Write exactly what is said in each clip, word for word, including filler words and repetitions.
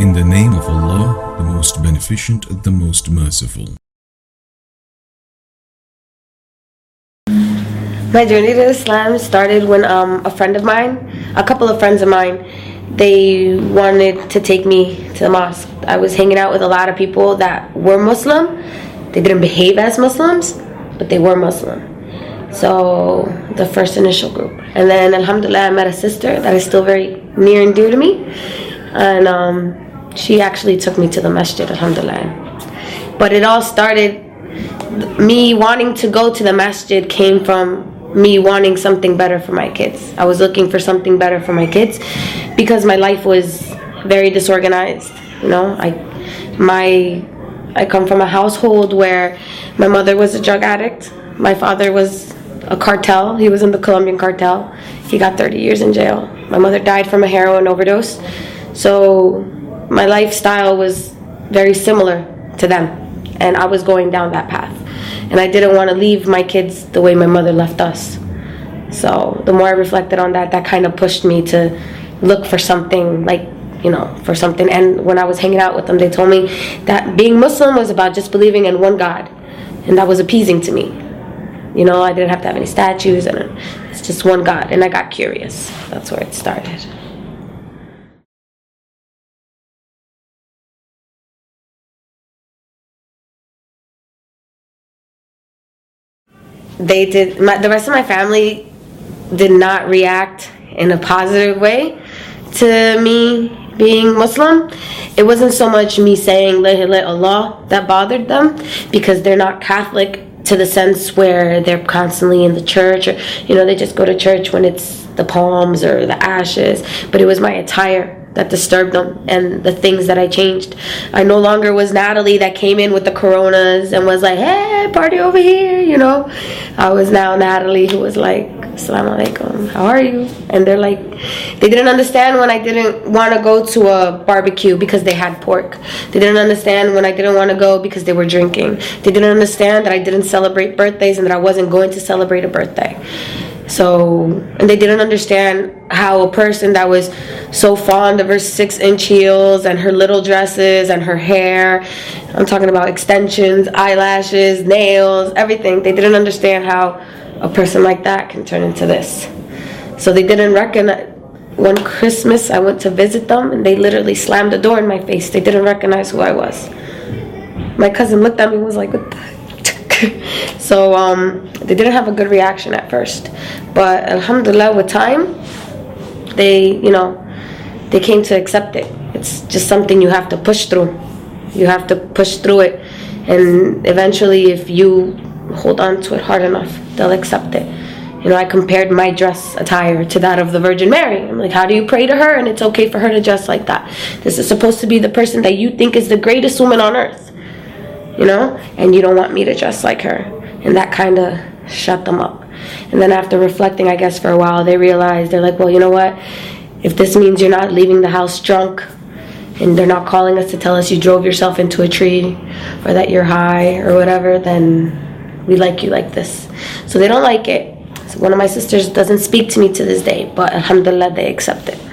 In the name of Allah, the most beneficent, the most merciful. My journey to Islam started when um, a friend of mine, a couple of friends of mine, they wanted to take me to the mosque. I was hanging out with a lot of people that were Muslim. They didn't behave as Muslims, but they were Muslim. So the first initial group. And then alhamdulillah, I met a sister that is still very near and dear to me. And um, she actually took me to the masjid, alhamdulillah. But it all started, me wanting to go to the masjid came from me wanting something better for my kids. I was looking for something better for my kids because my life was very disorganized. You know, I my I come from a household where my mother was a drug addict. My father was a cartel. He was in the Colombian cartel. He got thirty years in jail. My mother died from a heroin overdose. So my lifestyle was very similar to them, and I was going down that path. And I didn't want to leave my kids the way my mother left us. So the more I reflected on that, that kind of pushed me to look for something, like, you know, for something. And when I was hanging out with them, they told me that being Muslim was about just believing in one God. And that was appeasing to me. You know, I didn't have to have any statues, and it's just one God. And I got curious. That's where it started. They did, my, the rest of my family did not react in a positive way to me being Muslim. It wasn't so much me saying La ilaha illallah that bothered them, because they're not Catholic to the sense where they're constantly in the church, or, you know, they just go to church when it's the palms or the ashes. But it was my attire that disturbed them, and the things that I changed. I no longer was Natalie that came in with the coronas and was like, hey, party over here, you know. I was now Natalie who was like, Assalamu alaikum, how are you? And they're like, they didn't understand when I didn't want to go to a barbecue because they had pork. They didn't understand when I didn't want to go because they were drinking. They didn't understand that I didn't celebrate birthdays and that I wasn't going to celebrate a birthday. So, and they didn't understand how a person that was so fond of her six inch heels and her little dresses and her hair, I'm talking about extensions, eyelashes, nails, everything. They didn't understand how a person like that can turn into this. So they didn't recognize. One Christmas I went to visit them and they literally slammed the door in my face. They didn't recognize who I was. My cousin looked at me and was like, what the heck? So um, they didn't have a good reaction at first, but alhamdulillah, with time, they, you know, they came to accept it. It's just something you have to push through. You have to push through it, and eventually, if you hold on to it hard enough, they'll accept it. You know, I compared my dress attire to that of the Virgin Mary. I'm like, how do you pray to her and it's okay for her to dress like that? This is supposed to be the person that you think is the greatest woman on earth. You know, and you don't want me to dress like her. And that kind of shut them up. And then after reflecting, I guess, for a while, they realized, they're like, well, you know what? If this means you're not leaving the house drunk, and they're not calling us to tell us you drove yourself into a tree, or that you're high, or whatever, then we like you like this. So they don't like it. So one of my sisters doesn't speak to me to this day, but alhamdulillah, they accept it.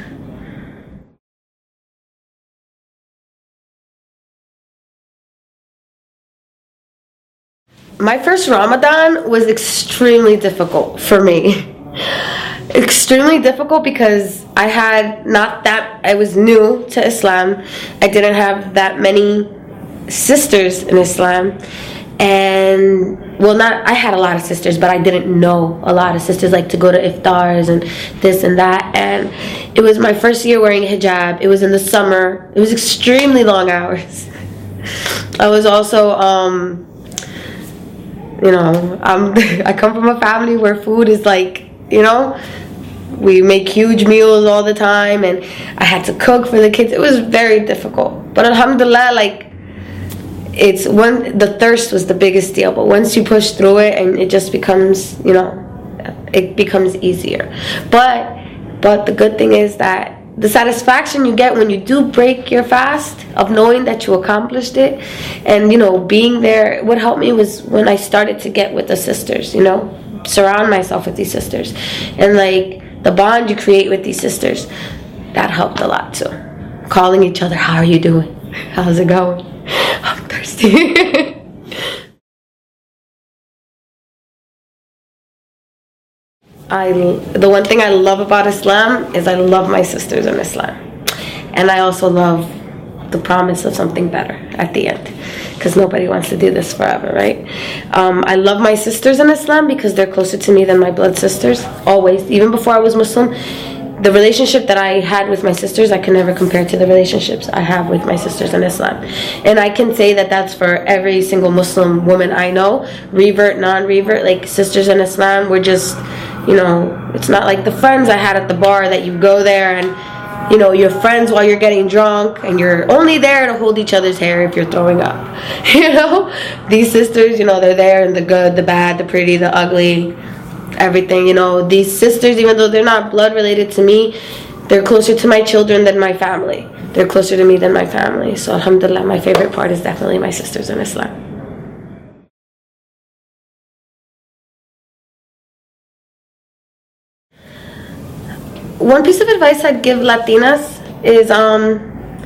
My first Ramadan was extremely difficult for me. Extremely difficult because I had not that, I was new to Islam. I didn't have that many sisters in Islam. And, well, not, I had a lot of sisters, but I didn't know a lot of sisters, like to go to iftars and this and that. And it was my first year wearing hijab. It was in the summer. It was extremely long hours. I was also, um... You know, I'm, I come from a family where food is like, you know, we make huge meals all the time, and I had to cook for the kids. It was very difficult. But alhamdulillah, like, it's when the thirst was the biggest deal. But once you push through it, and it just becomes, you know, it becomes easier. But, but the good thing is that the satisfaction you get when you do break your fast, of knowing that you accomplished it, and, you know, being there, what helped me was when I started to get with the sisters, you know, surround myself with these sisters, and like the bond you create with these sisters, that helped a lot too. calling each other, how are you doing? How's it going? I'm thirsty. I, the one thing I love about Islam is I love my sisters in Islam. And I also love the promise of something better at the end. Because nobody wants to do this forever, right? Um, I love my sisters in Islam because they're closer to me than my blood sisters. Always. Even before I was Muslim, the relationship that I had with my sisters, I can never compare to the relationships I have with my sisters in Islam. And I can say that that's for every single Muslim woman I know, revert, non-revert, like sisters in Islam, we're just, you know, it's not like the friends I had at the bar that you go there and, you know, you're friends while you're getting drunk and you're only there to hold each other's hair if you're throwing up. You know, these sisters, you know, they're there in the good, the bad, the pretty, the ugly, everything. You know, these sisters, even though they're not blood related to me, they're closer to my children than my family. They're closer to me than my family. So alhamdulillah, my favorite part is definitely my sisters in Islam. One piece of advice I'd give Latinas is um,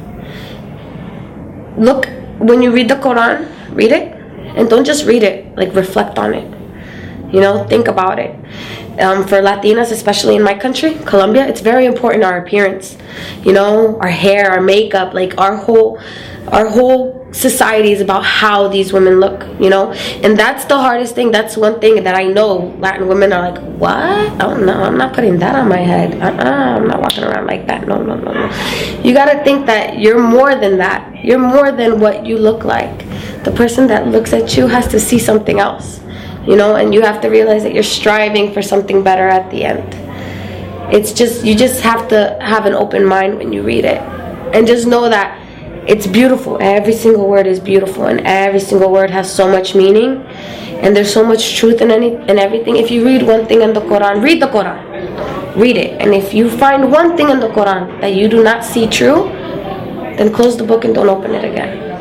look, when you read the Quran, read it, and don't just read it, like reflect on it. You know, think about it. Um, for Latinas, especially in my country, Colombia, it's very important, our appearance. You know, our hair, our makeup, like our whole, our whole society is about how these women look, you know. And that's the hardest thing. That's one thing that I know Latin women are like, what? Oh no, I'm not putting that on my head. Uh-uh, I'm not walking around like that. No, no, no, no. You gotta think that you're more than that. You're more than what you look like. The person that looks at you has to see something else, you know, and you have to realize that you're striving for something better at the end. It's just, you just have to have an open mind when you read it. And just know that it's beautiful. Every single word is beautiful, and every single word has so much meaning, and there's so much truth in any in everything. If you read one thing in the Quran, read the Quran. Read it. And if you find one thing in the Quran that you do not see true, then close the book and don't open it again.